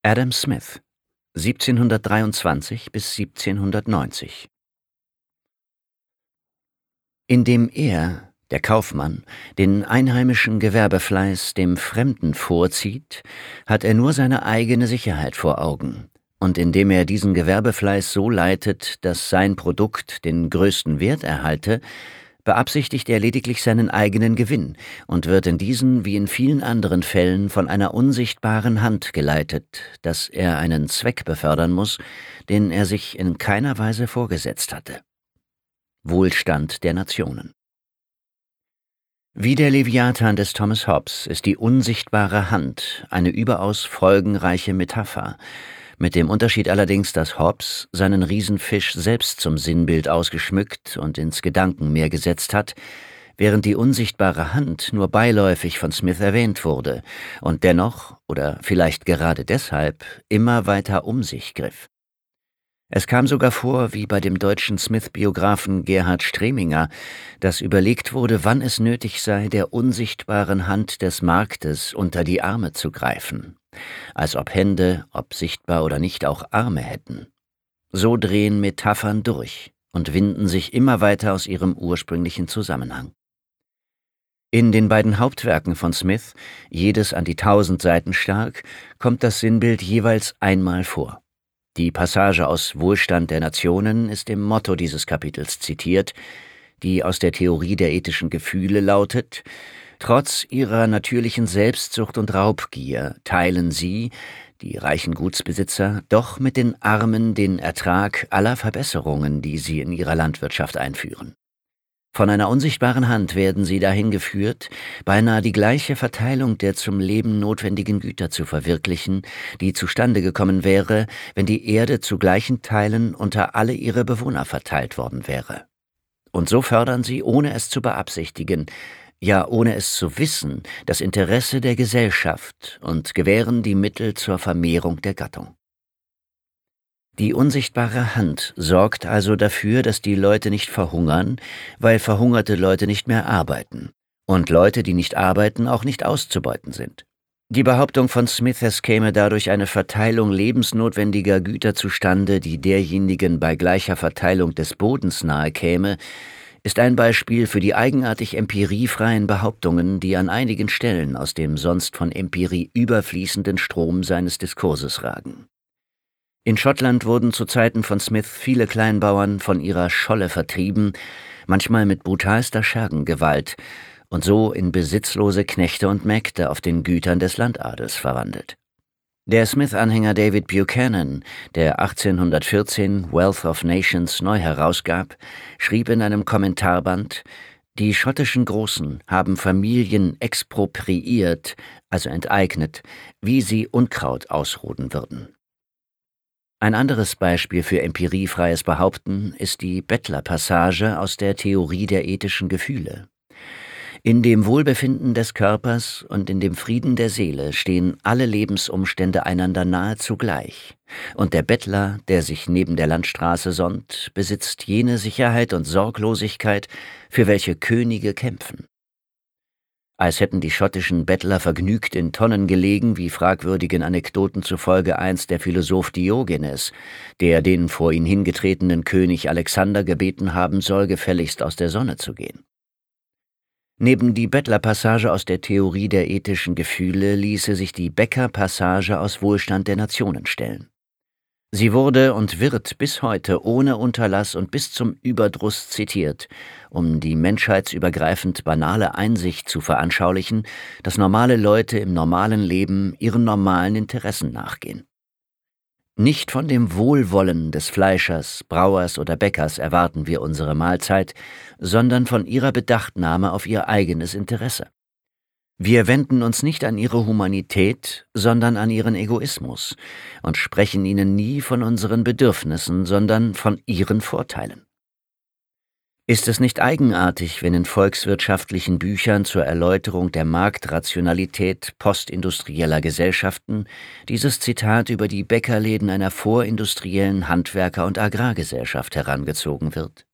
Adam Smith, 1723 bis 1790. Indem er, der Kaufmann, den einheimischen Gewerbefleiß dem Fremden vorzieht, hat er nur seine eigene Sicherheit vor Augen. Und indem er diesen Gewerbefleiß so leitet, dass sein Produkt den größten Wert erhalte, beabsichtigt er lediglich seinen eigenen Gewinn und wird in diesen wie in vielen anderen Fällen von einer unsichtbaren Hand geleitet, dass er einen Zweck befördern muss, den er sich in keiner Weise vorgesetzt hatte. Wohlstand der Nationen. Wie der Leviathan des Thomas Hobbes ist die unsichtbare Hand eine überaus folgenreiche Metapher, mit dem Unterschied allerdings, dass Hobbes seinen Riesenfisch selbst zum Sinnbild ausgeschmückt und ins Gedankenmeer gesetzt hat, während die unsichtbare Hand nur beiläufig von Smith erwähnt wurde und dennoch, oder vielleicht gerade deshalb, immer weiter um sich griff. Es kam sogar vor, wie bei dem deutschen Smith-Biografen Gerhard Streminger, dass überlegt wurde, wann es nötig sei, der unsichtbaren Hand des Marktes unter die Arme zu greifen, als ob Hände, ob sichtbar oder nicht, auch Arme hätten. So drehen Metaphern durch und winden sich immer weiter aus ihrem ursprünglichen Zusammenhang. In den beiden Hauptwerken von Smith, jedes an die 1000 Seiten stark, kommt das Sinnbild jeweils einmal vor. Die Passage aus Wohlstand der Nationen ist im Motto dieses Kapitels zitiert, die aus der Theorie der ethischen Gefühle lautet: Trotz ihrer natürlichen Selbstsucht und Raubgier teilen sie, die reichen Gutsbesitzer, doch mit den Armen den Ertrag aller Verbesserungen, die sie in ihrer Landwirtschaft einführen. Von einer unsichtbaren Hand werden sie dahin geführt, beinahe die gleiche Verteilung der zum Leben notwendigen Güter zu verwirklichen, die zustande gekommen wäre, wenn die Erde zu gleichen Teilen unter alle ihre Bewohner verteilt worden wäre. Und so fördern sie, ohne es zu beabsichtigen, ja ohne es zu wissen, das Interesse der Gesellschaft und gewähren die Mittel zur Vermehrung der Gattung. Die unsichtbare Hand sorgt also dafür, dass die Leute nicht verhungern, weil verhungerte Leute nicht mehr arbeiten und Leute, die nicht arbeiten, auch nicht auszubeuten sind. Die Behauptung von Smith, es käme dadurch eine Verteilung lebensnotwendiger Güter zustande, die derjenigen bei gleicher Verteilung des Bodens nahe käme, ist ein Beispiel für die eigenartig empiriefreien Behauptungen, die an einigen Stellen aus dem sonst von Empirie überfließenden Strom seines Diskurses ragen. In Schottland wurden zu Zeiten von Smith viele Kleinbauern von ihrer Scholle vertrieben, manchmal mit brutalster Schergengewalt, und so in besitzlose Knechte und Mägde auf den Gütern des Landadels verwandelt. Der Smith-Anhänger David Buchanan, der 1814 Wealth of Nations neu herausgab, schrieb in einem Kommentarband: Die schottischen Großen haben Familien expropriiert, also enteignet, wie sie Unkraut ausroden würden. Ein anderes Beispiel für empiriefreies Behaupten ist die Bettler-Passage aus der Theorie der ethischen Gefühle. In dem Wohlbefinden des Körpers und in dem Frieden der Seele stehen alle Lebensumstände einander nahezu gleich, und der Bettler, der sich neben der Landstraße sonnt, besitzt jene Sicherheit und Sorglosigkeit, für welche Könige kämpfen. Als hätten die schottischen Bettler vergnügt in Tonnen gelegen, wie fragwürdigen Anekdoten zufolge einst der Philosoph Diogenes, der den vor ihn hingetretenen König Alexander gebeten haben soll, gefälligst aus der Sonne zu gehen. Neben die Bettler-Passage aus der Theorie der ethischen Gefühle ließe sich die Bäcker-Passage aus Wohlstand der Nationen stellen. Sie wurde und wird bis heute ohne Unterlass und bis zum Überdruss zitiert, um die menschheitsübergreifend banale Einsicht zu veranschaulichen, dass normale Leute im normalen Leben ihren normalen Interessen nachgehen. Nicht von dem Wohlwollen des Fleischers, Brauers oder Bäckers erwarten wir unsere Mahlzeit, sondern von ihrer Bedachtnahme auf ihr eigenes Interesse. Wir wenden uns nicht an ihre Humanität, sondern an ihren Egoismus und sprechen ihnen nie von unseren Bedürfnissen, sondern von ihren Vorteilen. Ist es nicht eigenartig, wenn in volkswirtschaftlichen Büchern zur Erläuterung der Marktrationalität postindustrieller Gesellschaften dieses Zitat über die Bäckerläden einer vorindustriellen Handwerker- und Agrargesellschaft herangezogen wird?